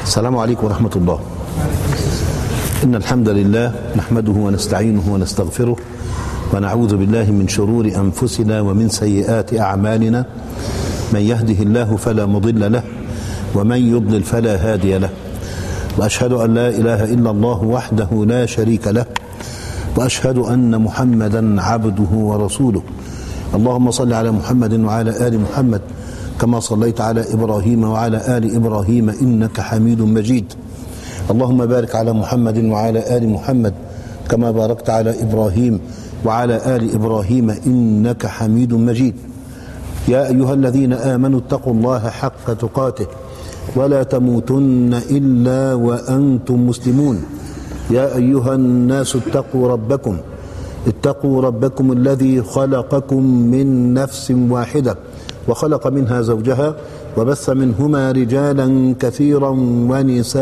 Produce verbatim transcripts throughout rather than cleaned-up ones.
السلام عليكم ورحمة الله. إن الحمد لله نحمده ونستعينه ونستغفره ونعوذ بالله من شرور أنفسنا ومن سيئات أعمالنا. من يهده الله فلا مضل له ومن يضلل فلا هادي له، وأشهد أن لا إله إلا الله وحده لا شريك له، وأشهد أن محمدا عبده ورسوله. اللهم صل على محمد وعلى آل محمد كما صليت على إبراهيم وعلى آل إبراهيم إنك حميد مجيد. اللهم بارك على محمد وعلى آل محمد كما باركت على إبراهيم وعلى آل إبراهيم إنك حميد مجيد. يا أيها الذين آمنوا اتقوا الله حق تقاته ولا تموتن إلا وأنتم مسلمون. يا أيها الناس اتقوا ربكم اتقوا ربكم الذي خلقكم من نفس واحدة وخلق منها زوجها وبث منهما رجالا كثيرا ونساء،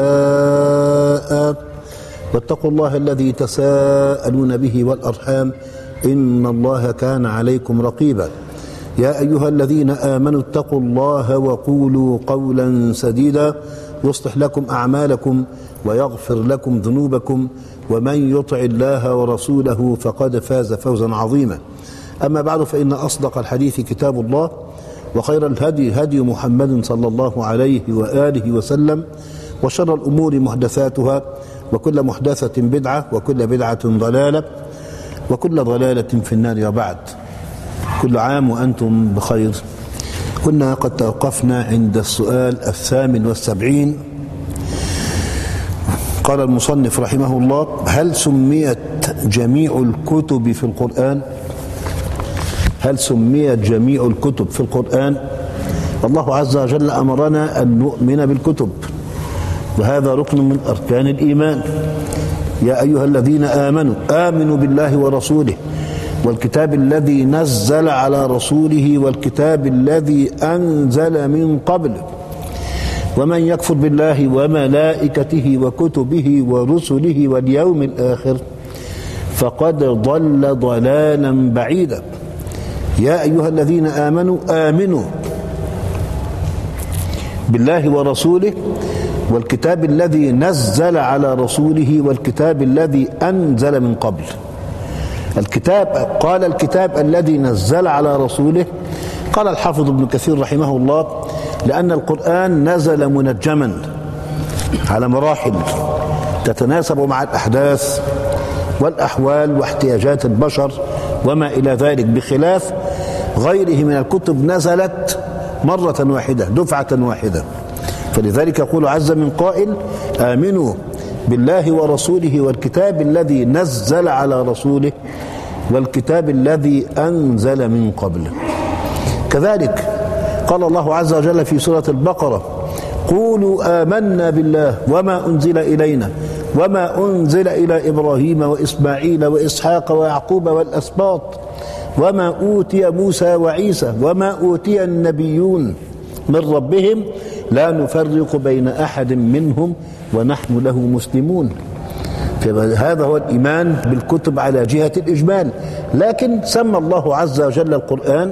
واتقوا الله الذي تساءلون به والأرحام إن الله كان عليكم رقيبا. يا أيها الذين آمنوا اتقوا الله وقولوا قولا سديدا يصلح لكم أعمالكم ويغفر لكم ذنوبكم، ومن يطع الله ورسوله فقد فاز فوزا عظيما. أما بعد، فإن أصدق الحديث كتاب الله، وخير الهدي هدي محمد صلى الله عليه وآله وسلم، وشر الأمور محدثاتها، وكل محدثة بدعة، وكل بدعة ضلالة، وكل ضلالة في النار. وبعد، كل عام وأنتم بخير. كنا قد توقفنا عند السؤال الثامن والسبعين. قال المصنف رحمه الله: هل سميت جميع الكتب في القرآن؟ هل سميت جميع الكتب في القرآن؟ الله عز وجل أمرنا أن نؤمن بالكتب، وهذا ركن من أركان الإيمان. يا أيها الذين آمنوا آمنوا بالله ورسوله والكتاب الذي نزل على رسوله والكتاب الذي أنزل من قبل، ومن يكفر بالله وملائكته وكتبه ورسله واليوم الآخر فقد ضل ضلالا بعيدا. يا أيها الذين آمنوا آمنوا بالله ورسوله والكتاب الذي نزل على رسوله والكتاب الذي أنزل من قبل. الكتاب، قال الكتاب الذي نزل على رسوله، قال الحافظ ابن كثير رحمه الله: لأن القرآن نزل منجما على مراحل تتناسب مع الأحداث والأحوال واحتياجات البشر وما إلى ذلك، بخلاف غيره من الكتب نزلت مرة واحدة دفعة واحدة. فلذلك يقول عز من قائل: آمنوا بالله ورسوله والكتاب الذي نزل على رسوله والكتاب الذي أنزل من قبله. كذلك قال الله عز وجل في سورة البقرة: قولوا آمنا بالله وما أنزل إلينا وما أنزل إلى إبراهيم وإسماعيل وإسحاق ويعقوب والأسباط وما أوتي موسى وعيسى وما أوتي النبيون من ربهم لا نفرق بين أحد منهم ونحن له مسلمون. فهذا هو الإيمان بالكتب على جهة الإجمال. لكن سمى الله عز وجل القرآن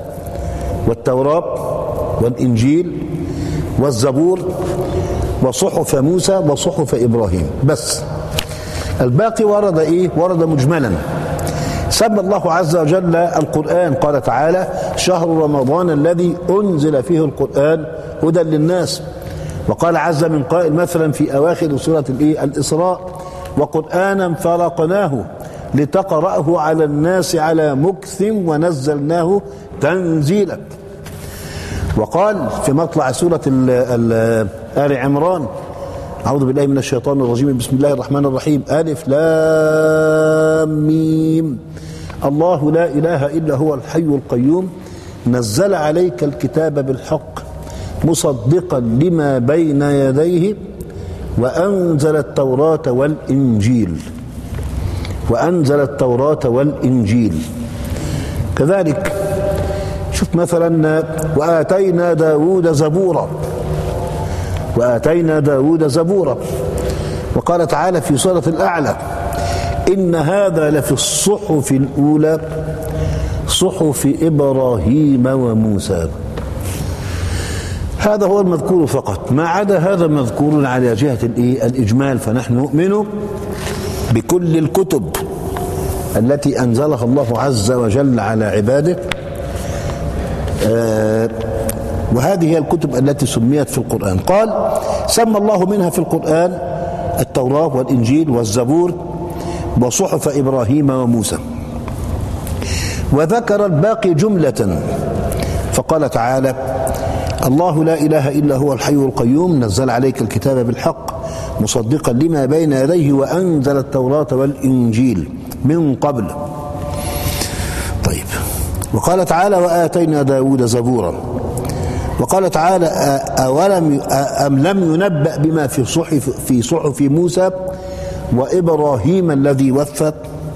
والتوراة والإنجيل والزبور وصحف موسى وصحف إبراهيم بس. الباقي ورد إيه؟ ورد مجملا. سمى الله عز وجل القرآن، قال تعالى: شهر رمضان الذي أنزل فيه القرآن هدى للناس. وقال عز من قائل مثلا في أواخر سورة الإسراء: وقرآنا فرقناه لتقرأه على الناس على مكث ونزلناه تنزيلا. وقال في مطلع سورة آل عمران: أعوذ بالله من الشيطان الرجيم، بسم الله الرحمن الرحيم، ألف لام ميم، الله لا إله إلا هو الحي القيوم، نزل عليك الكتاب بالحق مصدقا لما بين يديه وأنزل التوراة والإنجيل وأنزل التوراة والإنجيل. كذلك شوف مثلا: وآتينا داود زبورا وآتينا داود زبورا. وقال تعالى في سورة الأعلى: إن هذا لفي الصحف الأولى صحف إبراهيم وموسى. هذا هو المذكور فقط، ما عدا هذا مذكور على جهة الإجمال. فنحن نؤمن بكل الكتب التي أنزلها الله عز وجل على عباده، آه وهذه هي الكتب التي سميت في القرآن. قال سمى الله منها في القرآن التوراة والإنجيل والزبور وصحف إبراهيم وموسى، وذكر الباقي جملة فقال تعالى الله لا إله إلا هو الحي القيوم نزل عليك الكتاب بالحق مصدقا لما بين يديه وأنزل التوراة والإنجيل من قبل. طيب، وقال تعالى وآتينا داود زبورا. وقال تعالى أولم أم لم ينبأ بما في صحف في صحف موسى وإبراهيم الذي وفى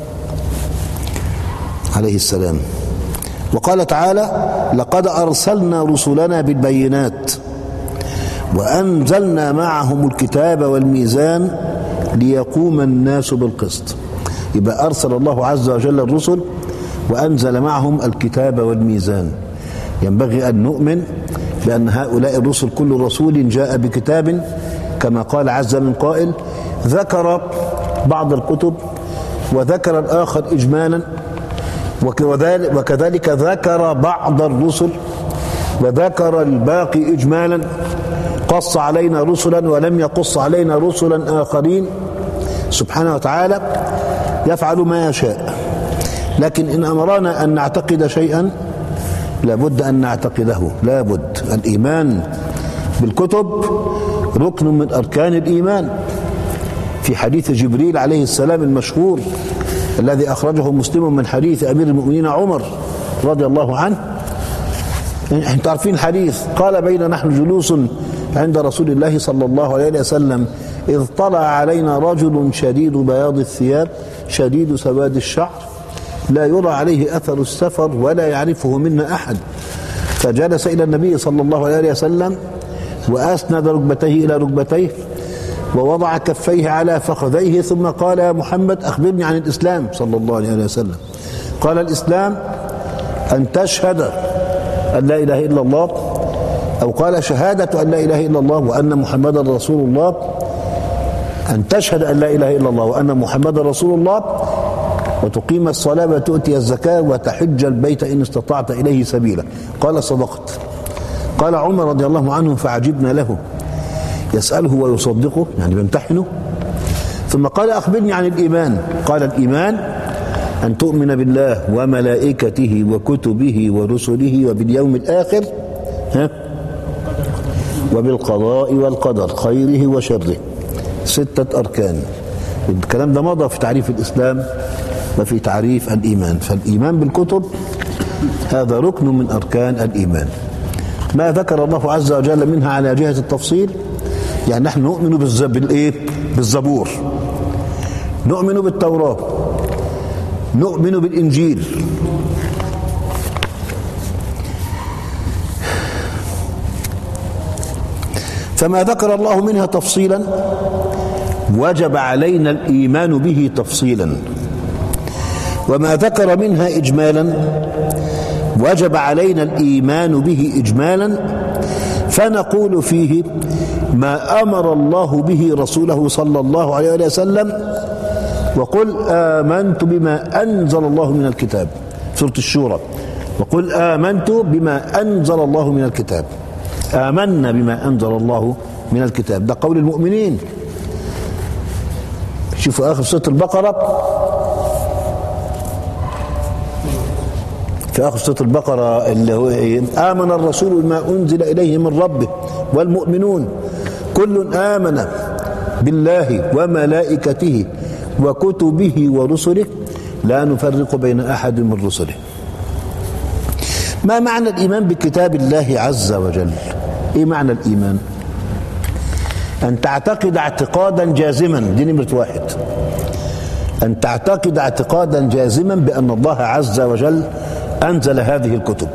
عليه السلام. وقال تعالى لقد أرسلنا رسلنا بالبينات وأنزلنا معهم الكتاب والميزان ليقوم الناس بالقسط. يبقى أرسل الله عز وجل الرسل وأنزل معهم الكتاب والميزان. ينبغي أن نؤمن بأن هؤلاء الرسل كل رسول جاء بكتاب، كما قال عز من قائل ذكر بعض الكتب وذكر الآخر إجمالا، وكذلك ذكر بعض الرسل وذكر الباقي إجمالا، قص علينا رسلا ولم يقص علينا رسلا آخرين. سبحانه وتعالى يفعل ما يشاء، لكن إن أمرنا أن نعتقد شيئا لابد أن نعتقده، لابد. الإيمان بالكتب ركن من أركان الإيمان. في حديث جبريل عليه السلام المشهور الذي أخرجه مسلم من حديث أمير المؤمنين عمر رضي الله عنه، انتم عارفين الحديث، قال بين نحن جلوس عند رسول الله صلى الله عليه وسلم إذ طلع علينا رجل شديد بياض الثياب شديد سواد الشعر لا يرى عليه أثر السفر ولا يعرفه منا أحد، فجلس إلى النبي صلى الله عليه وسلم وأسند ركبتيه إلى ركبتيه ووضع كفيه على فخذيه ثم قال يا محمد أخبرني عن الإسلام صلى الله عليه وسلم. قال الإسلام أن تشهد أن لا إله إلا الله، أو قال شهادة أن لا إله إلا الله وأن محمدا رسول الله، أن تشهد أن لا إله إلا الله وأن محمدا رسول الله وتقيم الصلاة وتؤتي الزكاة وتحج البيت إن استطعت إليه سبيلا. قال صدقت. قال عمر رضي الله عنه فعجبنا له، يسأله ويصدقه يعني بيمتحنه. ثم قال أخبرني عن الإيمان. قال الإيمان أن تؤمن بالله وملائكته وكتبه ورسله وباليوم الآخر ها وبالقضاء والقدر خيره وشره. ستة أركان. الكلام ده مضى في تعريف الإسلام وفي تعريف الإيمان. فالإيمان بالكتب هذا ركن من أركان الإيمان. ما ذكر الله عز وجل منها على جهة التفصيل، يعني نحن نؤمن بالإيه؟ بالزبور، نؤمن بالتوراة، نؤمن بالإنجيل، فما ذكر الله منها تفصيلا وجب علينا الإيمان به تفصيلا، وما ذكر منها إجمالا وجب علينا الإيمان به إجمالا، فنقول فيه ما أمر الله به رسوله صلى الله عليه وسلم وقل آمنت بما أنزل الله من الكتاب، سورة الشورى، وقل آمنت بما أنزل الله من الكتاب، آمنا بما أنزل الله من الكتاب، ده قول المؤمنين. شوفوا آخر سورة البقرة، في آخر سورة البقرة اللي هو آمن الرسول بما أنزل إليه من ربه والمؤمنون كل آمن بالله وملائكته وكتبه ورسله لا نفرق بين أحد من رسله. ما معنى الإيمان بكتاب الله عز وجل؟ إيه معنى الإيمان؟ أن تعتقد اعتقادا جازما، دي نمرة واحد، أن تعتقد اعتقادا جازما بأن الله عز وجل أنزل هذه الكتب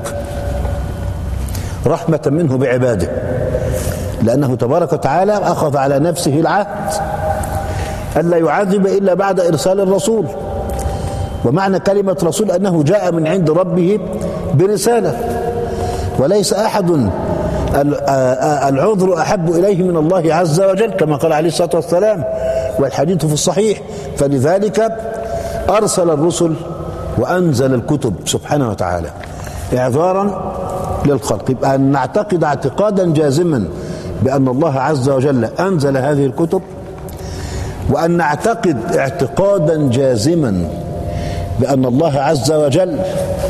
رحمة منه بعباده، لأنه تبارك وتعالى أخذ على نفسه العهد ألا يعذب إلا بعد إرسال الرسول. ومعنى كلمة رسول أنه جاء من عند ربه برسالة، وليس أحد العذر أحب إليه من الله عز وجل كما قال عليه الصلاة والسلام، والحديث في الصحيح. فلذلك أرسل الرسل وأنزل الكتب سبحانه وتعالى إعذارا للخلق. يبقى أن نعتقد اعتقادا جازما بأن الله عز وجل أنزل هذه الكتب، وأن نعتقد اعتقادا جازما بأن الله عز وجل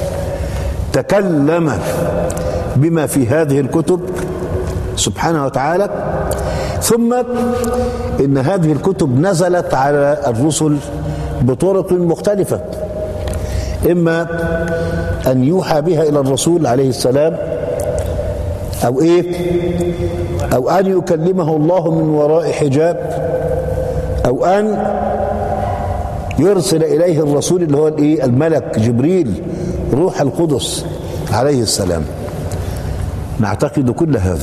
تكلم بما في هذه الكتب سبحانه وتعالى. ثم إن هذه الكتب نزلت على الرسل بطرق مختلفة، إما أن يوحى بها إلى الرسول عليه السلام، أو إيه أو أن يكلمه الله من وراء حجاب، أو أن يرسل إليه الرسول اللي هو الإيه الملك جبريل روح القدس عليه السلام. نعتقد كل هذا.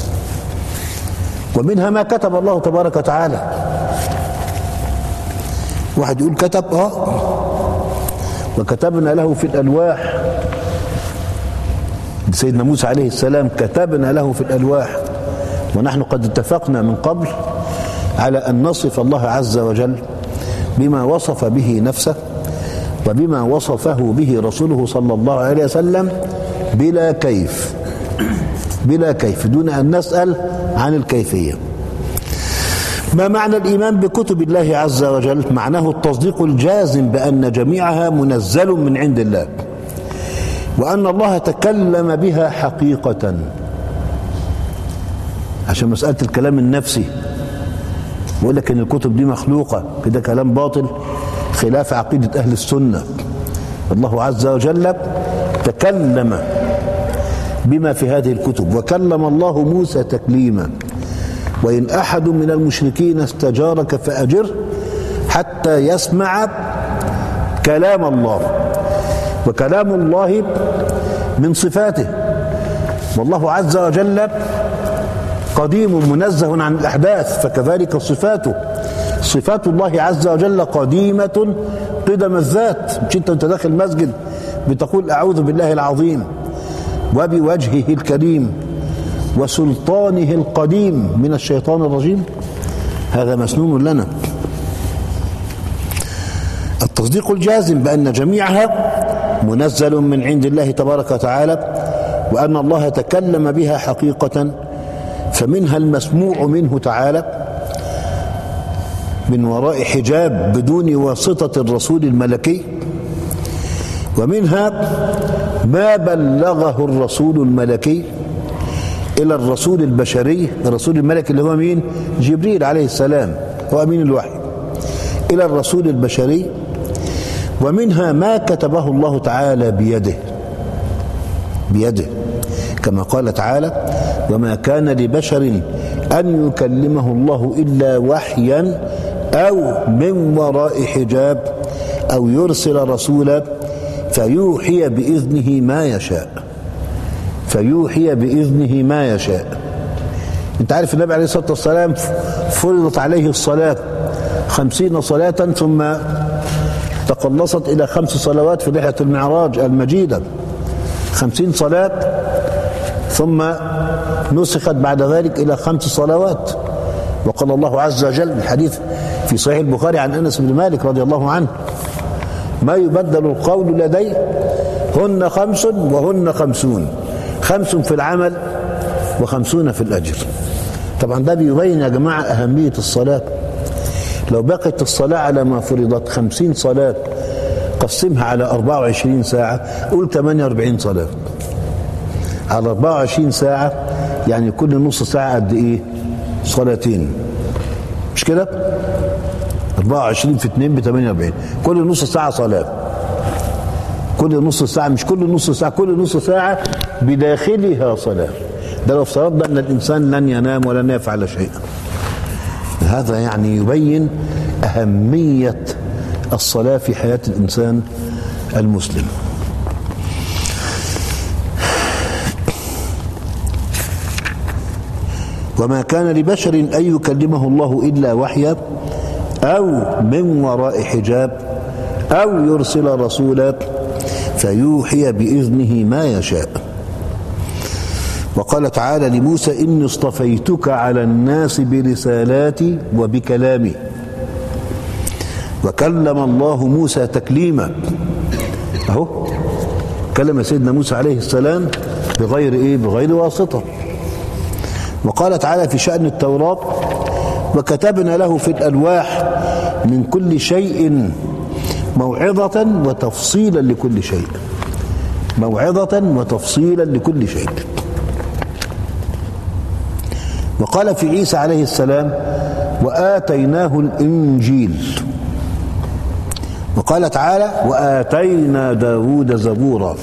ومنها ما كتب الله تبارك وتعالى. واحد يقول كتب اه وكتبنا له في الألواح، سيدنا موسى عليه السلام كتبنا له في الألواح، ونحن قد اتفقنا من قبل على أن نصف الله عز وجل بما وصف به نفسه وبما وصفه به رسوله صلى الله عليه وسلم بلا كيف، بلا كيف، دون أن نسأل عن الكيفية. ما معنى الإيمان بكتب الله عز وجل؟ معناه التصديق الجازم بأن جميعها منزل من عند الله، وأن الله تكلم بها حقيقة. عشان مسألة الكلام النفسي بقول لك إن الكتب دي مخلوقة، كده كلام باطل خلاف عقيدة أهل السنة. الله عز وجل تكلم بما في هذه الكتب، وكلم الله موسى تكليما. وإن أحد من المشركين استجارك فأجره حتى يسمع كلام الله. وكلام الله من صفاته، والله عز وجل قديم منزه عن الأحداث، فكذلك صفاته. صفات الله عز وجل قديمة قدم الذات. مش انت وانت داخل المسجد بتقول أعوذ بالله العظيم وبوجهه الكريم وسلطانه القديم من الشيطان الرجيم؟ هذا مسنون لنا. التصديق الجازم بأن جميعها منزل من عند الله تبارك وتعالى، وأن الله تكلم بها حقيقة، فمنها المسموع منه تعالى من وراء حجاب بدون واسطة الرسول الملكي، ومنها ما بلغه الرسول الملكي إلى الرسول البشري. الرسول الملكي اللي هو مين؟ جبريل عليه السلام، هو أمين الوحي، إلى الرسول البشري. ومنها ما كتبه الله تعالى بيده بيده كما قال تعالى: وما كان لبشر أن يكلمه الله إلا وحيا أو من وراء حجاب أو يرسل رسولا فيوحي بإذنه ما يشاء فيوحي بإذنه ما يشاء. انت عارف النبي عليه الصلاة والسلام فرضت عليه الصلاة خمسين صلاة، ثم تقلصت إلى خمس صلوات في رحلة المعراج المجيدة. خمسين صلاة ثم نسخت بعد ذلك إلى خمس صلوات. وقال الله عز وجل الحديث في صحيح البخاري عن أنس بن مالك رضي الله عنه: ما يبدل القول لدي هن خمس وهن خمسون، خمس في العمل وخمسون في الأجر. طبعا ده بيبين يا جماعة أهمية الصلاة. لو بقت الصلاة على ما فرضت خمسين صلاة، قسمها على أربعة وعشرين ساعة، قول ثمانية وأربعين صلاة على أربعة وعشرين ساعة، يعني كل نص ساعة قد إيه؟ صلاتين، مش كده؟ أربعة وعشرين في اثنين ب ثمانية وأربعين، كل نص ساعة صلاة. كل نص ساعة، مش كل نص ساعة، كل نص ساعة بداخلها صلاة. ده لو افترضنا أن الإنسان لن ينام ولن يفعل شيئا. هذا يعني يبين أهمية الصلاة في حياة الإنسان المسلم. وما كان لبشر أن يكلمه الله إلا وحيا أو من وراء حجاب أو يرسل رسولا فيوحي بإذنه ما يشاء. وقال تعالى لموسى إني اصطفيتك على الناس برسالاتي وبكلامي وكلم الله موسى تكليما. اهو كلم سيدنا موسى عليه السلام بغير ايه بغير واسطة. وقال تعالى في شأن التوراة وكتبنا له في الألواح من كل شيء موعظة وتفصيلا لكل شيء، موعظة وتفصيلا لكل شيء. وقال في عيسى عليه السلام وآتيناه الإنجيل. وقال تعالى وآتينا داود زبورا،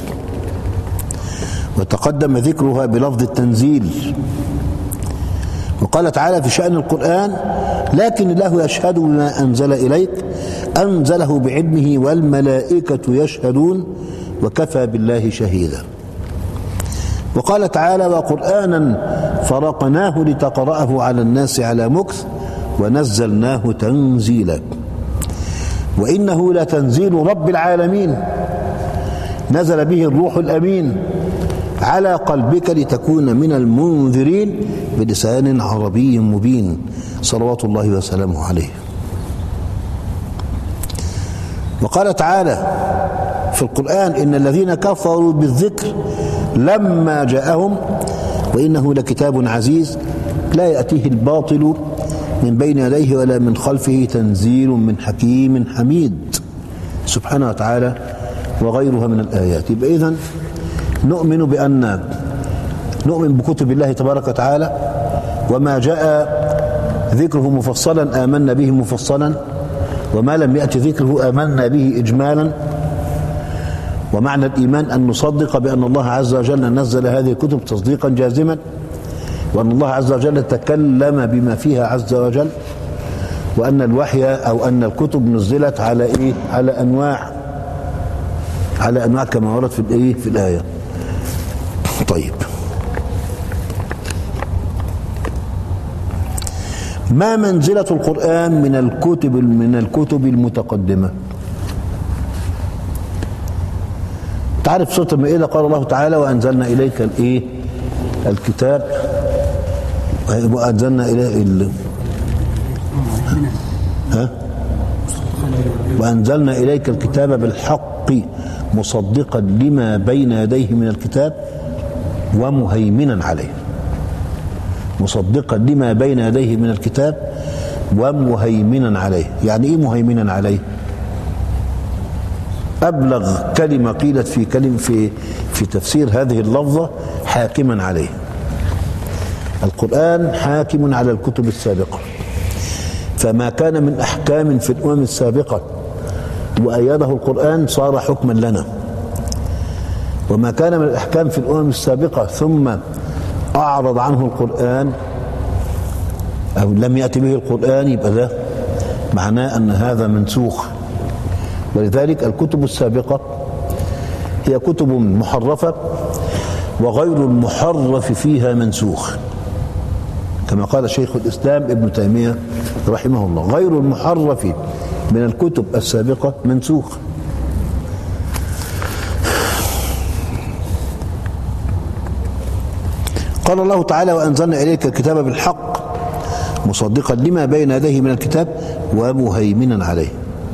وتقدم ذكرها بلفظ التنزيل. وقال تعالى في شأن القرآن لكن الله يشهد بما أنزل إليك أنزله بعلمه والملائكة يشهدون وكفى بالله شهيدا. وقال تعالى وقرآنا فرقناه لتقرأه على الناس على مكث ونزلناه تنزيلا. وإنه لتنزيل رب العالمين نزل به الروح الأمين على قلبك لتكون من المنذرين بلسان عربي مبين صلوات الله وسلامه عليه. وقال تعالى في القرآن إن الذين كفروا بالذكر لما جاءهم وإنه لكتاب عزيز لا يأتيه الباطل من بين يديه ولا من خلفه تنزيل من حكيم حميد سبحانه وتعالى وغيرها من الآيات. يبقى إذن نؤمن بأن نؤمن بكتب الله تبارك وتعالى وما جاء ذكره مفصلا آمنا به مفصلا وما لم يأتي ذكره آمنا به إجمالا. ومعنى الإيمان أن نصدق بأن الله عز وجل نزل هذه الكتب تصديقا جازما وأن الله عز وجل تكلم بما فيها عز وجل وأن الوحي أو أن الكتب نزلت على إيه على أنواع على أنواع كما ورد في الإيه في الآية. طيب ما منزلة القرآن من الكتب من الكتب المتقدمة؟ تعرف سورة المائدة قال الله تعالى وأنزلنا إليك الإيه الكتاب وأنزلنا إليك ها وأنزلنا إليك الكتاب بالحق مصدقا لما بين يديه من الكتاب ومهيمنا عليه. مصدقا لما بين يديه من الكتاب ومهيمنا عليه. يعني ايه مهيمنا عليه؟ أبلغ كلمة قيلت في كلمة في في تفسير هذه اللفظة حاكما عليه. القرآن حاكم على الكتب السابقة، فما كان من أحكام في الأمم السابقة وأيده القرآن صار حكما لنا، وما كان من الأحكام في الأمم السابقة ثم أعرض عنه القرآن أو لم يأتي به القرآن يبقى ده معناه أن هذا منسوخ. ولذلك الكتب السابقة هي كتب محرفة وغير المحرف فيها منسوخ، كما قال شيخ الإسلام ابن تيمية رحمه الله غير المحرف من الكتب السابقة منسوخ. قال الله تعالى وأنزلنا إليك الكتاب بالحق مصدقا لما بين يديه من الكتاب ومهيمنا عليه.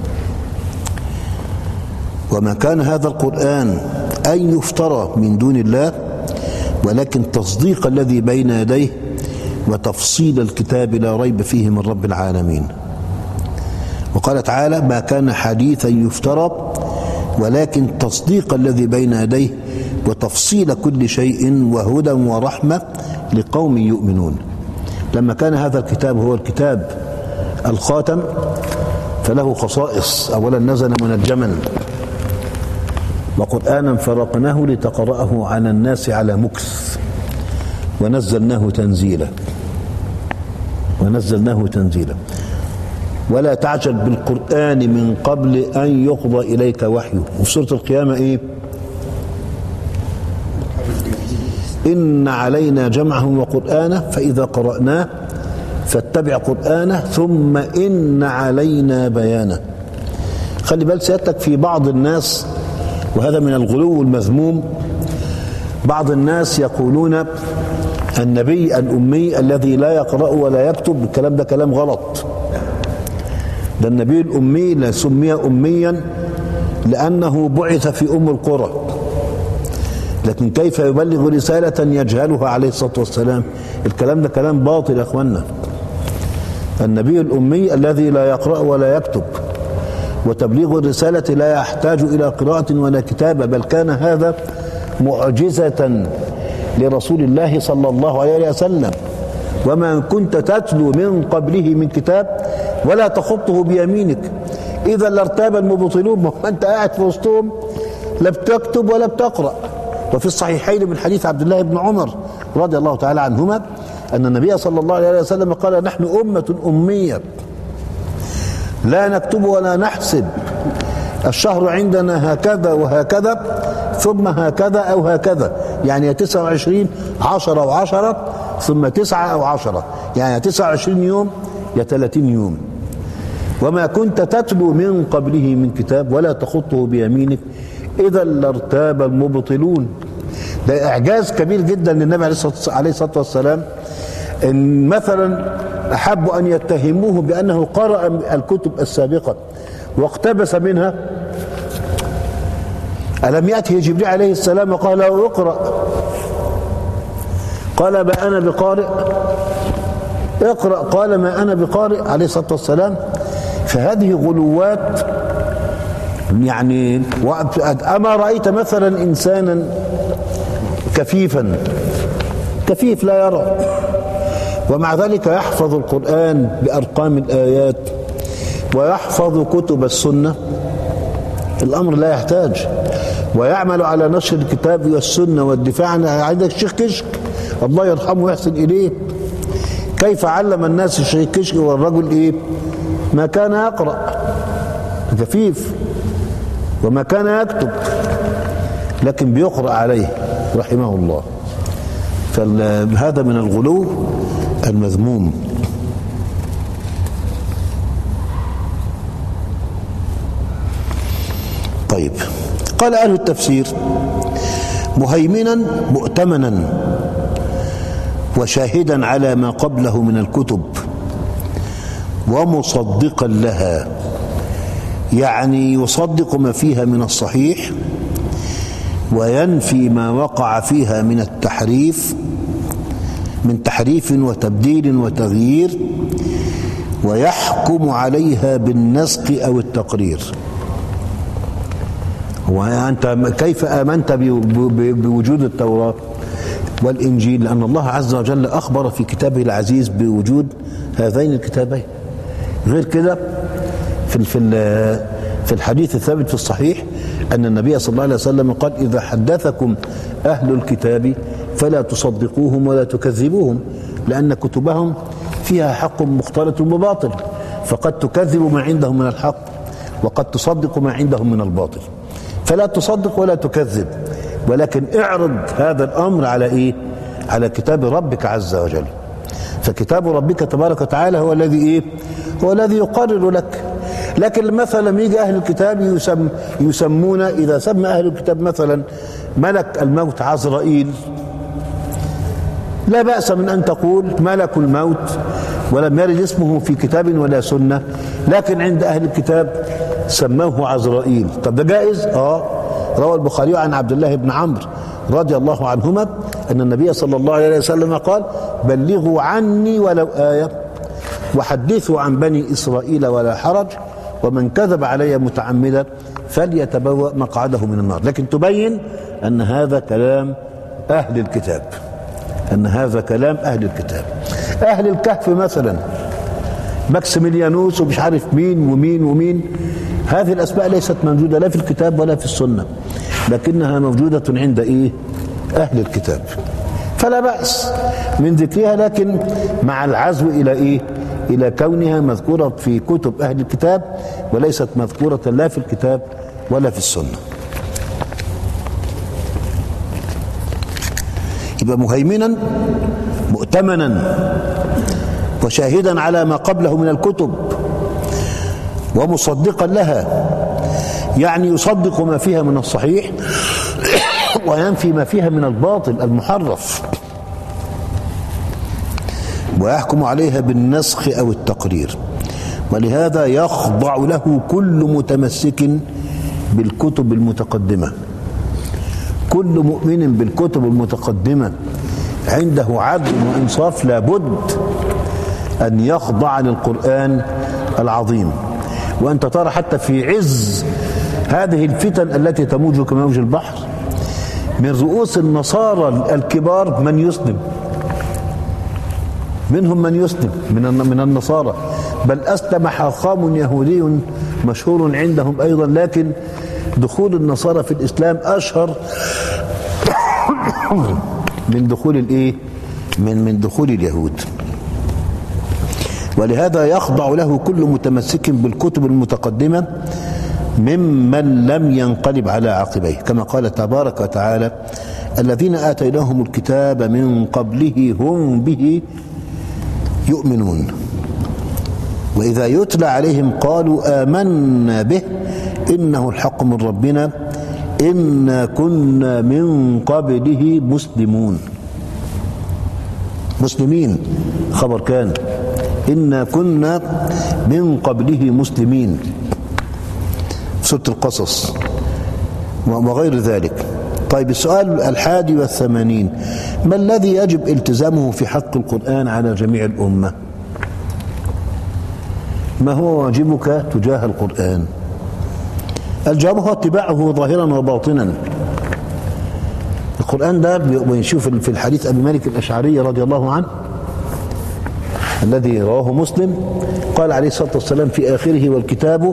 وما كان هذا القرآن أن يفترى من دون الله ولكن تصديق الذي بين يديه وتفصيل الكتاب لا ريب فيه من رب العالمين. وقال تعالى ما كان حديثا يفترى ولكن تصديق الذي بين يديه وتفصيل كل شيء وهدى ورحمة لقوم يؤمنون. لما كان هذا الكتاب هو الكتاب الخاتم فله خصائص. أولا نزل منجما وقرآنا فرقناه لتقرأه على الناس على مكث ونزلناه تنزيلا ونزلناه تنزيلا. ولا تعجل بالقرآن من قبل أن يقضى إليك وحيه. وفي سورة القيامة إيه؟ إن علينا جمعه وقرآنه فإذا قرأناه فاتبع قرآنه ثم إن علينا بيانه. خلي بال سيادتك في بعض الناس، وهذا من الغلو المذموم، بعض الناس يقولون النبي الأمي الذي لا يقرأ ولا يكتب، الكلام ده كلام غلط. ده النبي الأمي لا سمي أميا لأنه بعث في أم القرى، لكن كيف يبلغ رسالة يجهلها عليه الصلاة والسلام؟ الكلام ده كلام باطل يا أخوانا. النبي الأمي الذي لا يقرأ ولا يكتب، وتبليغ الرسالة لا يحتاج إلى قراءة ولا كتابة، بل كان هذا معجزة لرسول الله صلى الله عليه وسلم. وما كنت تتلو من قبله من كتاب ولا تخطه بيمينك إذا لارتاب المبطلون. ما أنت قاعد في وسطهم لا بتكتب ولا بتقرأ. وفي الصحيحين من حديث عبد الله بن عمر رضي الله تعالى عنهما أن النبي صلى الله عليه وسلم قال: نحن أمة أمية لا نكتب ولا نحسب، الشهر عندنا هكذا وهكذا ثم هكذا أو هكذا، يعني تسعة وعشرين عشرة وعشرة ثم تسعة أو عشرة، يعني تسعة وعشرين يوم يا ثلاثين يوم. وما كنت تتلو من قبله من كتاب ولا تخطه بيمينك إذا لارتاب المبطلون. ده إعجاز كبير جدا للنبي عليه الصلاة والسلام. إن مثلا أحبوا أن يتهموه بأنه قرأ الكتب السابقة واقتبس منها، ألم يأته جبريل عليه السلام وقال له اقرأ؟ قال ما أنا بقارئ. اقرأ قال ما أنا بقارئ عليه الصلاة والسلام. فهذه غلوات. يعني أما رأيت مثلا إنسانا كفيفا كفيف لا يرى ومع ذلك يحفظ القرآن بأرقام الآيات ويحفظ كتب السنة؟ الأمر لا يحتاج. ويعمل على نشر الكتاب والسنة والدفاع عن. عندك الشيخ كشك الله يرحمه ويحسن إليه، كيف علم الناس الشيخ كشك والرجل إيه؟ ما كان يقرأ، كفيف، وما كان يكتب، لكن بيقرأ عليه رحمه الله. فهذا من الغلو المذموم. طيب، قال أهل التفسير: مهيمنا مؤتمنا وشاهدا على ما قبله من الكتب ومصدقا لها، يعني يصدق ما فيها من الصحيح وينفي ما وقع فيها من التحريف من تحريف وتبديل وتغيير، ويحكم عليها بالنسق أو التقرير. وأنت كيف آمنت بوجود التوراة والإنجيل؟ لأن الله عز وجل أخبر في كتابه العزيز بوجود هذين الكتابين. غير كده في في الحديث الثابت في الصحيح أن النبي صلى الله عليه وسلم قال: إذا حدثكم أهل الكتاب فلا تصدقوهم ولا تكذبوهم، لأن كتبهم فيها حق مختلط بباطل، فقد تكذب ما عندهم من الحق وقد تصدق ما عندهم من الباطل. فلا تصدق ولا تكذب، ولكن اعرض هذا الأمر على إيه؟ على كتاب ربك عز وجل. فكتاب ربك تبارك وتعالى هو الذي إيه؟ هو الذي يقرر لك. لكن مثلا يجي أهل الكتاب يسم يسمون إذا سمى أهل الكتاب مثلا ملك الموت عزرائيل، لا بأس من أن تقول ملك الموت ولم يرد اسمه في كتاب ولا سنة، لكن عند أهل الكتاب سموه عزرائيل. طب ده جائز؟ آه. روى البخاري عن عبد الله بن عمرو رضي الله عنهما أن النبي صلى الله عليه وسلم قال: بلغوا عني ولو آية وحدثوا عن بني إسرائيل ولا حرج، ومن كذب علي متعمدا فليتبوأ مقعده من النار. لكن تبين أن هذا كلام أهل الكتاب، أن هذا كلام أهل الكتاب. أهل الكهف مثلا ماكسيميليانوس ومش عارف مين ومين ومين، هذه الأسماء ليست موجودة لا في الكتاب ولا في السنة، لكنها موجودة عند إيه؟ أهل الكتاب. فلا بأس من ذكرها، لكن مع العزو إلى إيه؟ إلى كونها مذكورة في كتب أهل الكتاب وليست مذكورة لا في الكتاب ولا في السنة. يبقى مهيمنا مؤتمنا وشاهدا على ما قبله من الكتب ومصدقا لها، يعني يصدق ما فيها من الصحيح وينفي ما فيها من الباطل المحرف. ويحكم عليها بالنسخ أو التقرير. ولهذا يخضع له كل متمسك بالكتب المتقدمة. كل مؤمن بالكتب المتقدمة عنده عدل وإنصاف لابد أن يخضع للقرآن العظيم. وأنت ترى حتى في عز هذه الفتن التي تموج كموج البحر من رؤوس النصارى الكبار من يسلم، منهم من يسلم من من النصارى، بل أسلم حاخام يهودي مشهور عندهم أيضا، لكن دخول النصارى في الإسلام أشهر من دخول الإيه؟ من من دخول اليهود. ولهذا يخضع له كل متمسك بالكتب المتقدمة ممن لم ينقلب على عقبيه، كما قال تبارك وتعالى: الذين آتيناهم الكتاب من قبله هم به يؤمنون وإذا يتلى عليهم قالوا آمنا به إنه الحق من ربنا إنا كنا من قبله مسلمون. مسلمين خبر كان، إنا كنا من قبله مسلمين، سورة القصص وغير ذلك. طيب السؤال الحادي والثمانين: ما الذي يجب التزامه في حق القرآن على جميع الأمة؟ ما هو واجبك تجاه القرآن؟ الجواب هو اتباعه ظاهرا وباطنا. القرآن ده ونشوف في الحديث أبي مالك الأشعري رضي الله عنه الذي رواه مسلم، قال عليه الصلاة والسلام في آخره: والكتاب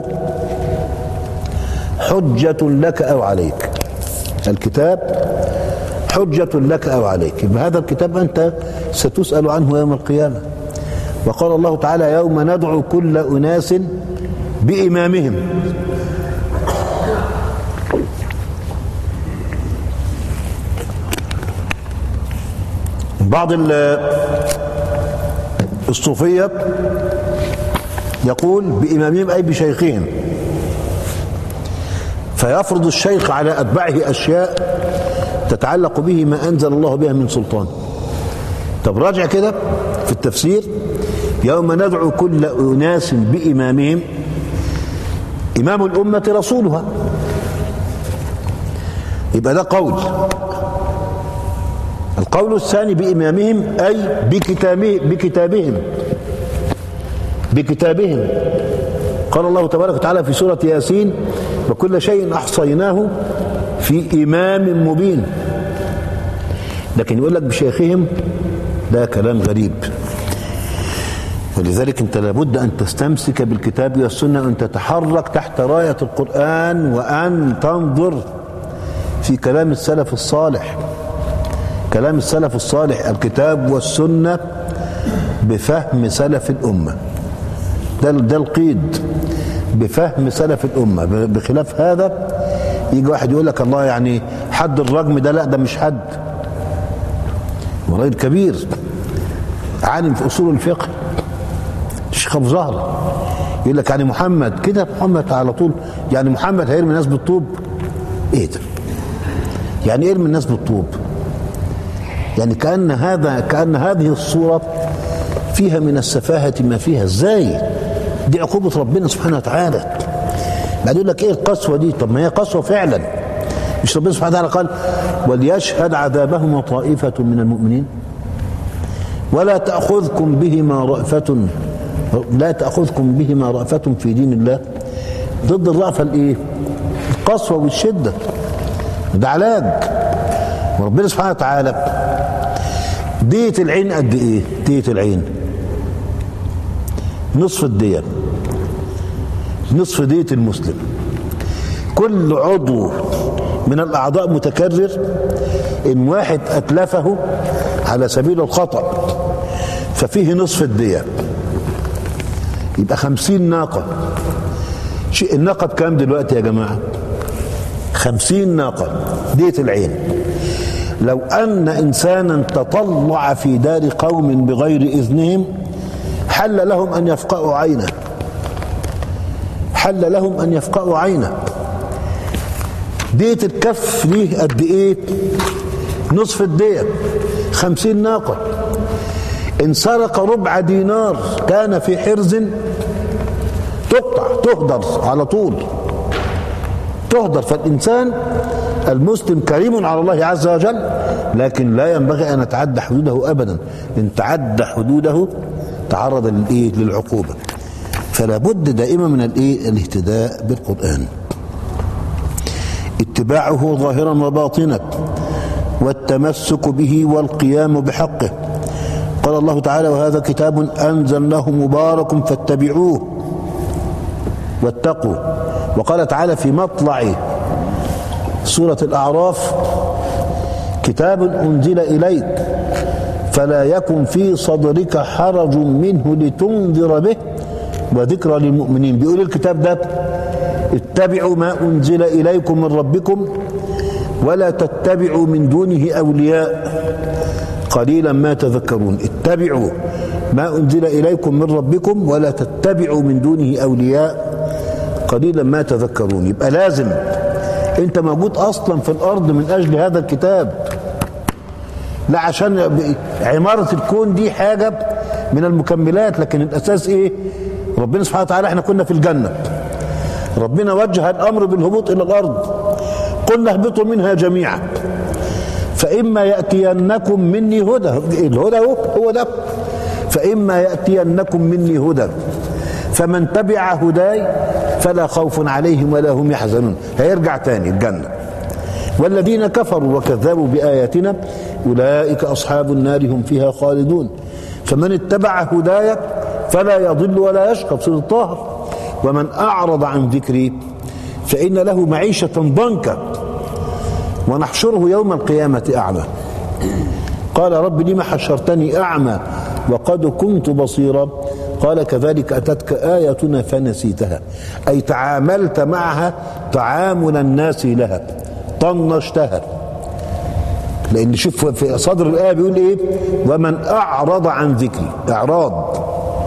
حجة لك أو عليك. الكتاب حجة لك أو عليك، بهذا الكتاب أنت ستسأل عنه يوم القيامة. وقال الله تعالى: يوم ندعو كل أناس بإمامهم. بعض الصوفية يقول بإمامهم أي بشيخهم، فيفرض الشيخ أتباعه أتباعه أشياء تتعلق به ما أنزل الله بها من سلطان. طب راجع كده في التفسير: يوم ندعو كل أناس بإمامهم، إمام الأمة رسولها، يبقى ده قول. القول الثاني بإمامهم أي بكتابه بكتابهم بكتابهم قال الله تبارك وتعالى في سورة ياسين: وكل شيء أحصيناه في إمام مبين. لكن يقول لك بشيخهم، ده كلام غريب. ولذلك انت لابد أن تستمسك بالكتاب والسنة، أن تتحرك تحت راية القرآن، وأن تنظر في كلام السلف الصالح. كلام السلف الصالح الكتاب والسنة بفهم سلف الأمة، ده ده القيد، بفهم سلف الأمة. بخلاف هذا يجي واحد يقول لك الله يعني حد الرجم ده، لا ده مش حد. راجل كبير عالم في أصول الفقه، الشيخ أبو زهرة، يقول لك يعني محمد كده، محمد على طول يعني محمد هيرمي الناس بالطوب؟ ايه ده؟ يعني ايه يرمي الناس بالطوب؟ يعني كأن هذا كأن هذه الصورة فيها من السفاهة ما فيها. ازاي؟ دي عقوبة ربنا سبحانه وتعالى. بعد يقول لك ايه القسوة دي؟ طب ما هي قسوة فعلا. مش ربنا سبحانه وتعالى قال: وليشهد عذابهم طائفة من المؤمنين ولا تأخذكم بهما رأفة لا تأخذكم بهما رأفة في دين الله. ضد الرأفة الايه؟ القسوة والشدة، ده علاج. وربنا سبحانه وتعالى دية العين قد ايه؟ دية العين نصف الدية، نصف دية المسلم. كل عضو من الأعضاء متكرر إن واحد أتلفه على سبيل الخطأ ففيه نصف الدية، يبقى خمسين ناقة. الناقة بكام دلوقتي يا جماعة؟ خمسين ناقة دية العين. لو أن إنسانا تطلع في دار قوم بغير إذنهم حل لهم أن يفقأوا عينه، حل لهم أن يفقأوا عينه. دية الكف ليه قد إيه؟ نصف الدية، خمسين ناقة. إن سرق ربع دينار كان في حرز تقطع تهدر على طول، تهدر. فالإنسان المسلم كريم على الله عز وجل، لكن لا ينبغي أن يتعدى حدوده أبدا. إن تعدى حدوده تعرض للإيه؟ للعقوبة. فلا بد دائما من الإيه؟ الاهتداء بالقرآن، اتباعه ظاهرا وباطنا، والتمسك به والقيام بحقه. قال الله تعالى: وهذا كتاب أنزلناه مبارك فاتبعوه واتقوا. وقال تعالى في مطلع سورة الأعراف: كتاب أنزل إليك فلا يكن في صدرك حرج منه لتنذر به وذكرى للمؤمنين. بيقول الكتاب ده: اتبعوا ما أنزل إليكم من ربكم ولا تتبعوا من دونه أولياء قليلا ما تذكرون. اتبعوا ما أنزل إليكم من ربكم ولا تتبعوا من دونه أولياء قليلا ما تذكرون. يبقى لازم انت موجود اصلا في الارض من اجل هذا الكتاب، لا عشان عمارة الكون دي حاجة من المكملات، لكن الاساس ايه؟ ربنا سبحانه وتعالى. احنا كنا في الجنة، ربنا وجه الامر بالهبوط الى الارض، قلنا اهبطوا منها جميعا فاما ياتينكم مني هدى. الهدى هو ده: فاما ياتينكم مني هدى فمن تبع هداي فلا خوف عليهم ولا هم يحزنون. هيرجع تاني الجنة. والذين كفروا وكذبوا بآياتنا أولئك أصحاب النار هم فيها خالدون. فمن اتبع هدايا فلا يضل ولا يشقى. في سورة طه: ومن أعرض عن ذكري فإن له معيشة ضنكا ونحشره يوم القيامة أعمى. قال: رب لم حشرتني أعمى وقد كنت بصيرا. قال: كذلك أتتك آياتنا فنسيتها. أي تعاملت معها تعامل الناس لها، طنشتها. لأن شوف في صدر الآية بيقول إيه؟ ومن أعرض عن ذكري، إعراض،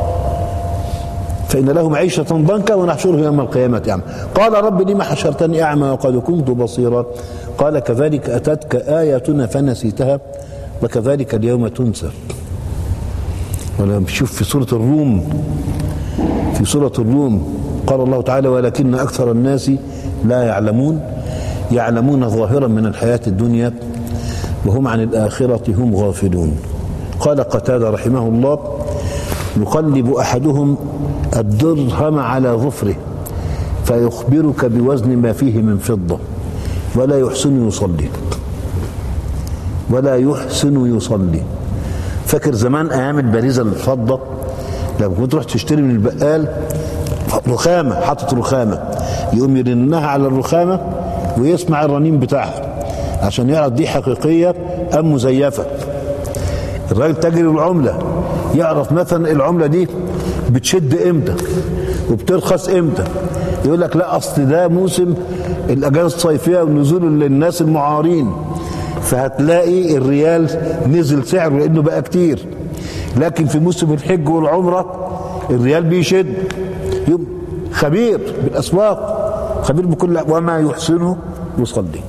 فإن له معيشة ضنكا ونحشره يوم القيامة أعمى. قال: رب لم حشرتني أعمى وقد كنت بصيرا. قال: كذلك أتتك آياتنا فنسيتها وكذلك اليوم تنسى. ولا شوف في سورة الروم، في سورة الروم قال الله تعالى: ولكن أكثر الناس لا يعلمون، يعلمون ظاهرا من الحياة الدنيا وهم عن الآخرة هم غافلون. قال قتادة رحمه الله: يقلب أحدهم الدرهم على ظفره فيخبرك بوزن ما فيه من فضة ولا يحسن يصلي، ولا يحسن يصلي. فاكر زمان ايام البريزه الفضه لما كنت تروح تشتري من البقال رخامه، حاطط رخامه، يقوم يرنها على الرخامه ويسمع الرنين بتاعها عشان يعرف دي حقيقيه ام مزيفه. الراجل تاجر العمله يعرف مثلا العمله دي بتشد امتى وبترخص امتى. يقول لك لا اصل ده موسم الاجازه الصيفيه ونزول للناس المعارين، فهتلاقي الريال نزل سعره لانه بقى كتير، لكن في موسم الحج والعمره الريال بيشد. يوم خبير بالاسواق، خبير بكل وما يحسنه يصلي.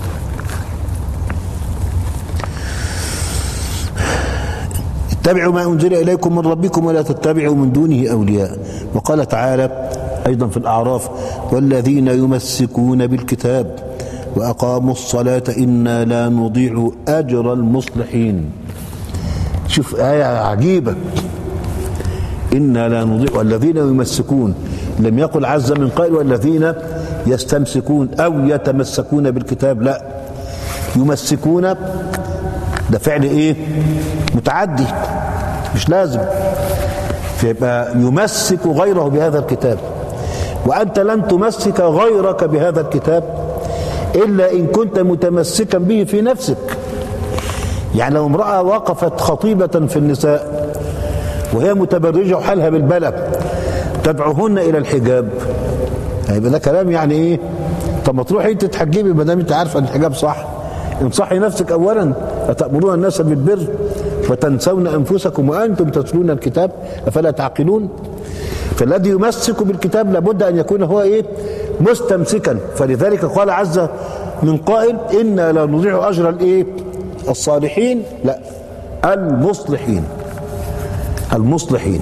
اتبعوا ما انزل اليكم من ربكم ولا تتبعوا من دونه اولياء. وقال تعالى ايضا في الاعراف: والذين يمسكون بالكتاب وأقاموا الصلاة إنا لا نضيع أجر المصلحين. شوف آية عجيبة: إنا لا نضيع. والذين يمسكون، لم يقل عز من قائل والذين يستمسكون أو يتمسكون بالكتاب، لا، يمسكون ده فعل إيه؟ متعدي، مش لازم. فيبقى يمسك غيره بهذا الكتاب، وأنت لن تمسك غيرك بهذا الكتاب إلا إن كنت متمسكا به في نفسك. يعني لو امرأة وقفت خطيبة في النساء وهي متبرجة وحالها بالبلد تدعوهن إلى الحجاب، هيبقى ده كلام يعني إيه؟ طب ما تروحي أنت تحجبي ما دام أنت عارفة أن الحجاب صح. انصحي نفسك أولا: أتأمرون الناس بالبر وتنسون أنفسكم وأنتم تتلون الكتاب أفلا تعقلون؟ فالذي يمسك بالكتاب لابد أن يكون هو إيه؟ مستمسكا. فلذلك قال عز من قائل: إنا لا نضيع أجر الإيه؟ الصالحين، لا، المصلحين. المصلحين،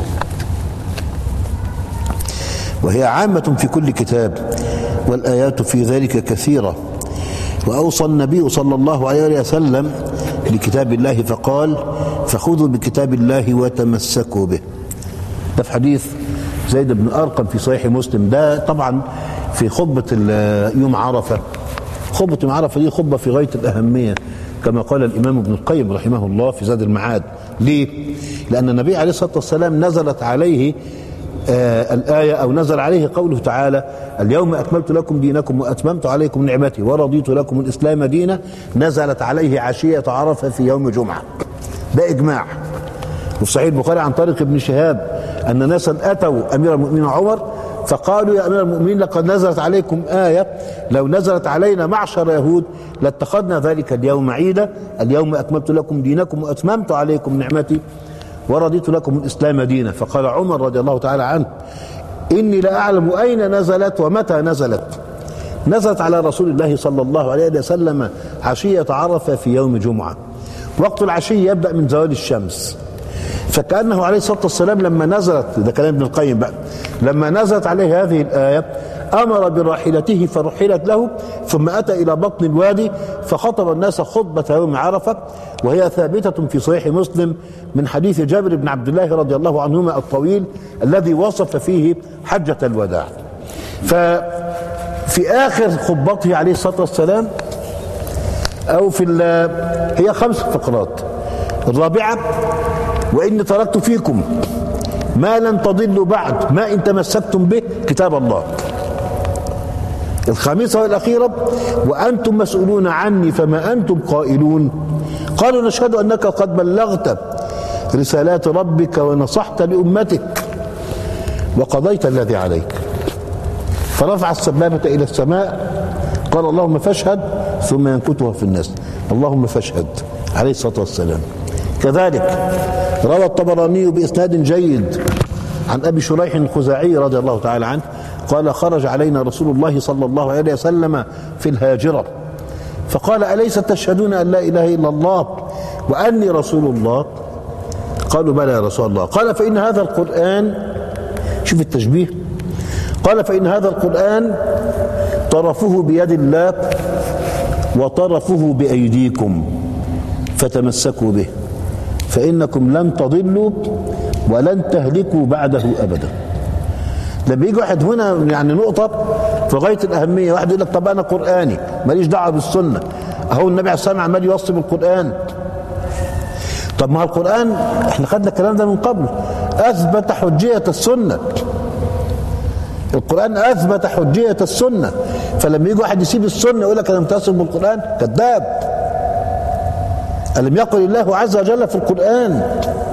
وهي عامة في كل كتاب، والآيات في ذلك كثيرة. وأوصى النبي صلى الله عليه وسلم بكتاب الله فقال: فخذوا بكتاب الله وتمسكوا به. ده في حديث زيد بن أرقم في صحيح مسلم. ده طبعا في خطبة يوم عرفة. خطبة يوم عرفة دي خطبة في غاية الأهمية كما قال الإمام ابن القيم رحمه الله في زاد المعاد. ليه؟ لأن النبي عليه الصلاة والسلام نزلت عليه آه الآية، أو نزل عليه قوله تعالى: اليوم أكملت لكم دينكم وأتممت عليكم نعمتي ورضيت لكم الإسلام دينا. نزلت عليه عشية عرفة في يوم جمعة. ده إجماع. وفي صحيح البخاري عن طريق ابن شهاب أن ناسا أتوا أمير المؤمنين عمر فقالوا: يا أمير المؤمنين، لقد نزلت عليكم آية لو نزلت علينا معشر يهود لاتخذنا ذلك اليوم عيدا. اليوم أكملت لكم دينكم وأتممت عليكم نعمتي ورضيت لكم الإسلام دينا. فقال عمر رضي الله تعالى عنه: إني لا أعلم أين نزلت ومتى نزلت. نزلت على رسول الله صلى الله عليه وسلم عشية عرفة في يوم جمعة. وقت العشي يبدأ من زوال الشمس. فكأنه عليه الصلاة والسلام لما نزلت، ده كلام ابن القيم بقى، لما نزلت عليه هذه الآية أمر براحلته فرحلت له، ثم أتى إلى بطن الوادي فخطب الناس خطبة يوم عرفة، وهي ثابتة في صحيح مسلم من حديث جابر بن عبد الله رضي الله عنهما الطويل الذي وصف فيه حجة الوداع. ففي آخر خطبته عليه الصلاة والسلام، أو في هي خمس فقرات. الرابعة: وإني تركت فيكم ما لن تضلوا بعد ما إن تمسكتم به كتاب الله. الخامسة والأخيرة: وأنتم مسؤولون عني فما أنتم قائلون. قالوا: نشهد أنك قد بلغت رسالات ربك ونصحت لأمتك وقضيت الذي عليك. فرفع السبابة إلى السماء قال: اللهم فاشهد، ثم ينكتها في الناس: اللهم فاشهد، عليه الصلاة والسلام. كذلك روى الطبراني بإسناد جيد عن أبي شريح الخزاعي رضي الله تعالى عنه قال: خرج علينا رسول الله صلى الله عليه وسلم في الهاجرة فقال: أليس تشهدون أن لا إله إلا الله وأني رسول الله؟ قالوا: بلى يا رسول الله. قال: فإن هذا القرآن، شوف التشبيه، قال: فإن هذا القرآن طرفه بيد الله وطرفه بأيديكم فتمسكوا به فإنكم لن تضلوا ولن تهلكوا بعده أبدا. لما يجي واحد هنا يعني نقطة في غاية الأهمية، واحد يقول لك: طب أنا قرآني ماليش دعوة بالسنة. أهو النبي عليه الصلاة والسلام عمال يوصي بالقرآن. طب ما القرآن احنا خدنا الكلام ده من قبل، أثبت حجية السنة. القرآن أثبت حجية السنة. فلما يجي واحد يسيب السنة يقول لك أنا متأثر بالقرآن، كذاب. ألم يقل الله عز وجل في القرآن: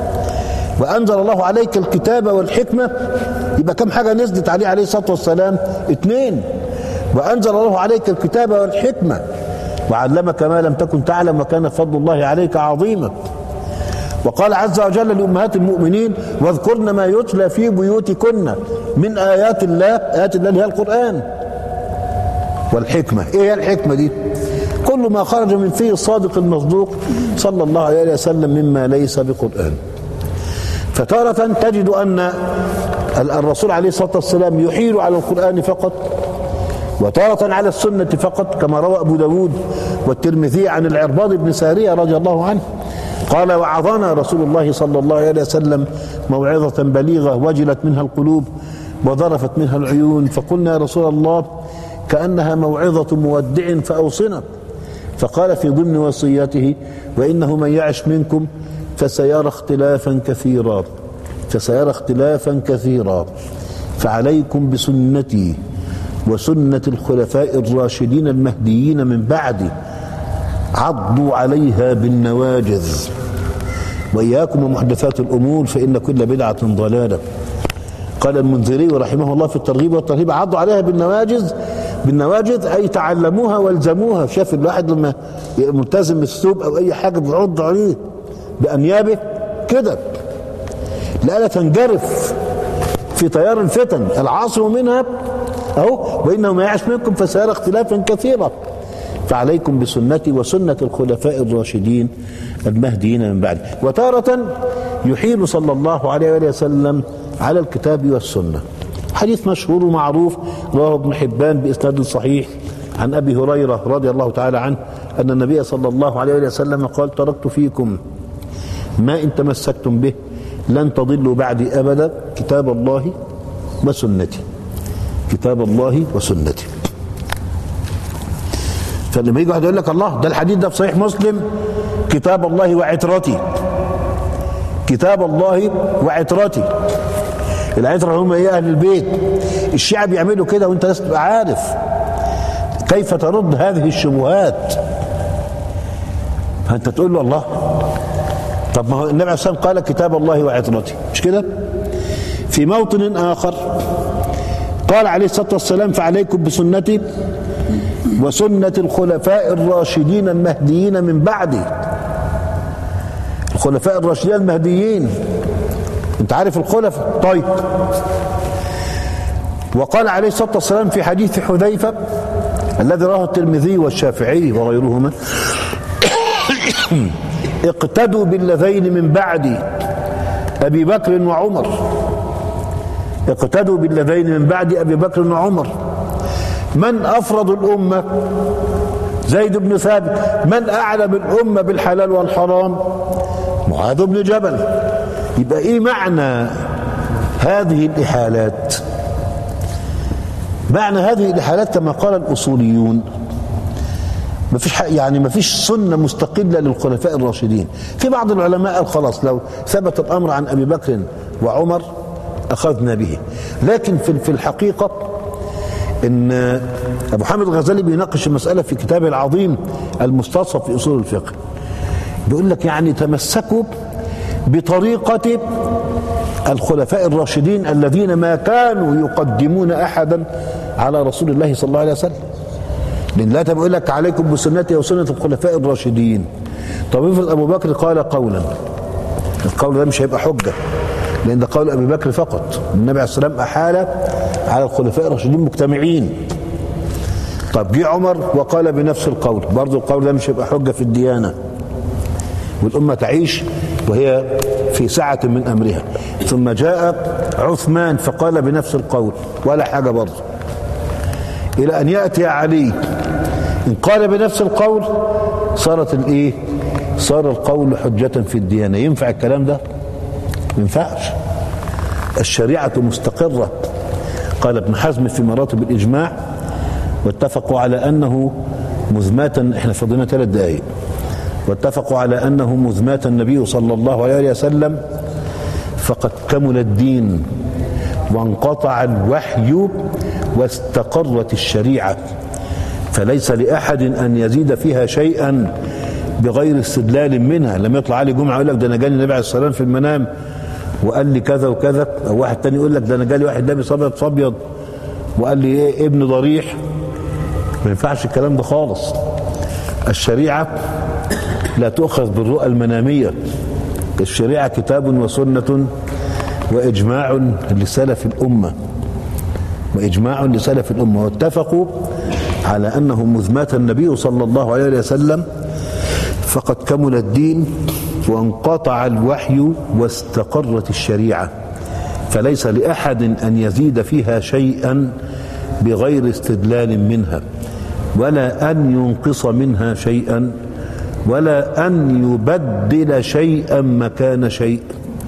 وأنزل الله عليك الكتاب والحكمة؟ يبقى كم حاجة نزلت عليه عليه الصلاة والسلام؟ اثنين. وأنزل الله عليك الكتاب والحكمة وعلمك ما لم تكن تعلم وكان فضل الله عليك عظيما. وقال عز وجل لأمهات المؤمنين: واذكرن ما يتلى في بيوتكن من آيات الله. آيات الله اللي هي القرآن. والحكمة، إيه هي الحكمة دي؟ كل ما خرج من فيه الصادق المصدوق صلى الله عليه وسلم مما ليس بقرآن. فتارة تجد أن الرسول عليه الصلاة والسلام يحيل على القرآن فقط، وتارة على السنة فقط، كما روى أبو داود والترمذي عن العرباض بن سارية رضي الله عنه قال: وعظنا رسول الله صلى الله عليه وسلم موعظة بليغة وجلت منها القلوب وذرفت منها العيون، فقلنا: يا رسول الله كأنها موعظة مودع فأوصنا. فقال في ضمن وصيته: وإنه من يعش منكم فسيرى اختلافا كثيرا فسيرى اختلافا كثيرا فعليكم بسنتي وسنة الخلفاء الراشدين المهديين من بعدي عضوا عليها بالنواجذ وإياكم ومحدثات الأمور فإن كل بدعة ضلالة. قال المنذري رحمه الله في الترغيب والترهيب: عضوا عليها بالنواجذ. بالنواجذ أي تعلموها والزموها. شاف الواحد لما ملتزم بالثوب أو أي حاجة بيعض عليه بأنيابه كده لألا تنجرف في تيار الفتن العاصم منها. أهو: وإنه ما يعش منكم فسيرى اختلافا كثيرا فعليكم بسنتي وسنة الخلفاء الراشدين المهديين من بعد. وتارة يحيل صلى الله عليه وآله وسلم على الكتاب والسنة. حديث مشهور ومعروف رواه ابن حبان بإسناد صحيح عن أبي هريرة رضي الله تعالى عنه أن النبي صلى الله عليه وآله وسلم قال: تركت فيكم ما إن تمسكتم به لن تضلوا بعدي أبدا، كتاب الله وسنتي. كتاب الله وسنتي. فلما يجي واحد يقول لك: الله، ده الحديث ده في صحيح مسلم، كتاب الله وعترتي. كتاب الله وعترتي. العترة هم ايه؟ اهل البيت. الشيعة بيعملوا كده وانت لازم تبقى عارف كيف ترد هذه الشبهات. فانت تقول له: الله، طب ما هو النبي عليه الصلاة والسلام قال كتاب الله وعترتي، مش كده؟ في موطن آخر قال عليه الصلاة والسلام: فعليكم بسنتي وسنة الخلفاء الراشدين المهديين من بعدي. الخلفاء الراشدين المهديين، انت عارف الخلفاء؟ طيب. وقال عليه الصلاة والسلام في حديث حذيفة الذي رواه الترمذي والشافعي وغيرهما: اقتدوا باللذين من بعدي أبي بكر وعمر. اقتدوا باللذين من بعد أبي بكر وعمر. من أفرض الأمة؟ زيد بن ثابت. من أعلم الأمة بالحلال والحرام؟ معاذ بن جبل. يبقى إيه معنى هذه الإحالات؟ معنى هذه الإحالات كما قال الأصوليون، ما فيش يعني ما فيش سنة مستقلة للخلفاء الراشدين. في بعض العلماء قال خلاص لو ثبت الأمر عن أبي بكر وعمر أخذنا به، لكن في في الحقيقة إن أبو حامد الغزالي بيناقش المسألة في كتابه العظيم المستصف في أصول الفقه، بيقول لك يعني تمسكوا بطريقة الخلفاء الراشدين الذين ما كانوا يقدمون أحدا على رسول الله صلى الله عليه وسلم. لأن لا بيقول لك عليكم بسنتي وسنة الخلفاء الراشدين. طب افرض أبو بكر قال قولا، القول ده مش هيبقى حجة لأن ده قول أبي بكر فقط. النبي عليه الصلاة والسلام أحال على الخلفاء الراشدين مجتمعين. طب جه عمر وقال بنفس القول، برضه القول ده مش هيبقى حجة في الديانة، والأمة تعيش وهي في سعة من أمرها. ثم جاء عثمان فقال بنفس القول ولا حاجة برضه، إلى أن يأتي علي إن قال بنفس القول صارت الإيه؟ صار القول حجة في الديانة. ينفع الكلام ده؟ ما ينفعش. الشريعة مستقرة. قال ابن حزم في مراتب الإجماع: واتفقوا على أنه مذماة، احنا فضلنا ثلاث دقائق، واتفقوا على أنه مذماة النبي صلى الله عليه وسلم فقد كمل الدين وانقطع الوحي واستقرت الشريعة، فليس لأحد أن يزيد فيها شيئا بغير استدلال منها. لما يطلع علي جمعة يقول لك ده أنا جاني النبي عليه الصلاة والسلام في المنام وقال لي كذا وكذا، أو واحد تاني يقول لك ده أنا جالي واحد لابس أبيض فأبيض وقال لي إيه ابن ضريح. ما ينفعش الكلام ده خالص. الشريعة لا تؤخذ بالرؤى المنامية. الشريعة كتاب وسنة وإجماع لسلف الأمة، وإجماع لسلف الأمة. واتفقوا على أنه مذمات النبي صلى الله عليه وسلم فقد كمل الدين وانقطع الوحي واستقرت الشريعة، فليس لأحد أن يزيد فيها شيئا بغير استدلال منها، ولا أن ينقص منها شيئا، ولا أن يبدل شيئا مكان شيء،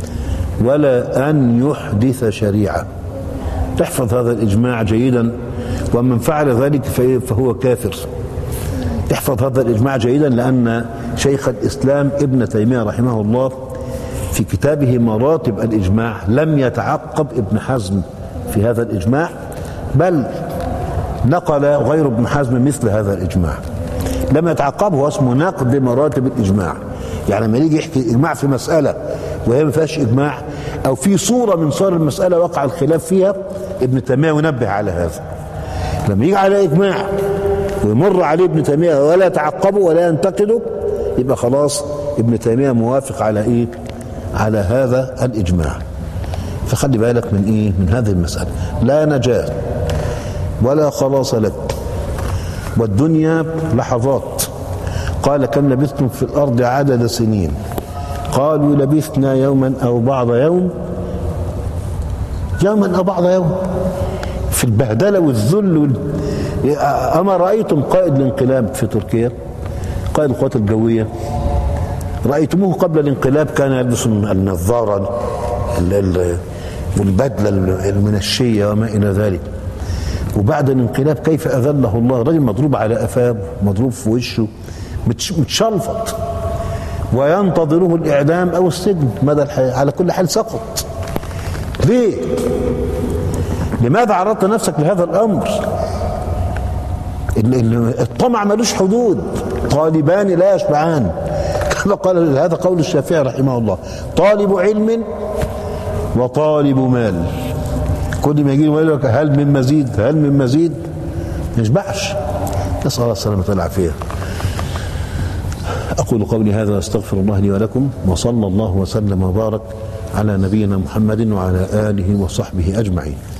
ولا أن يحدث شريعة. تحفظ هذا الإجماع جيدا، ومن فعل ذلك فهو كافر. احفظ هذا الإجماع جيدا، لأن شيخ الإسلام ابن تيمية رحمه الله في كتابه مراتب الإجماع لم يتعقب ابن حزم في هذا الإجماع، بل نقل غير ابن حزم مثل هذا الإجماع. لم يتعقبه، اسمه نقد مراتب الإجماع. يعني لما يجي يحكي إجماع في مسألة وهي ما فيهاش إجماع، أو في صورة من صور المسألة وقع الخلاف فيها، ابن تيمية ينبه على هذا. لما يجي على إجماع ويمر عليه ابن تيمية ولا يتعقبه ولا ينتقده، يبقى خلاص ابن تيمية موافق على إيه؟ على هذا الإجماع. فخلي بالك من إيه؟ من هذه المسألة. لا نجاة ولا خلاص لك، والدنيا لحظات. قال كم لبثتم في الأرض عدد سنين قالوا لبثنا يوما أو بعض يوم، يوما أو بعض يوم في البهدلة والذل وال... أما رأيتم قائد الانقلاب في تركيا، قائد القوات الجوية، رأيتموه قبل الانقلاب كان يلبس النظارة والبدلة المنشية وما إلى ذلك، وبعد الانقلاب كيف أذله الله، رجل مضروب على قفاه، مضروب في وشه، متشلفط، وينتظره الإعدام أو السجن مدى الحياة، على كل حال سقط. ليه؟ لماذا عرضت نفسك لهذا الأمر؟ الطمع ملوش حدود، طالبان لا يشبعان، كما قال، هذا قول الشافعي رحمه الله، طالب علم وطالب مال، كل ما يجي يقول لك هل من مزيد، هل من مزيد، ما يشبعش. نسأل الله السلامة والعافية. أقول قولي هذا واستغفر الله لي ولكم، وصلى الله وسلم وبارك على نبينا محمد وعلى آله وصحبه أجمعين.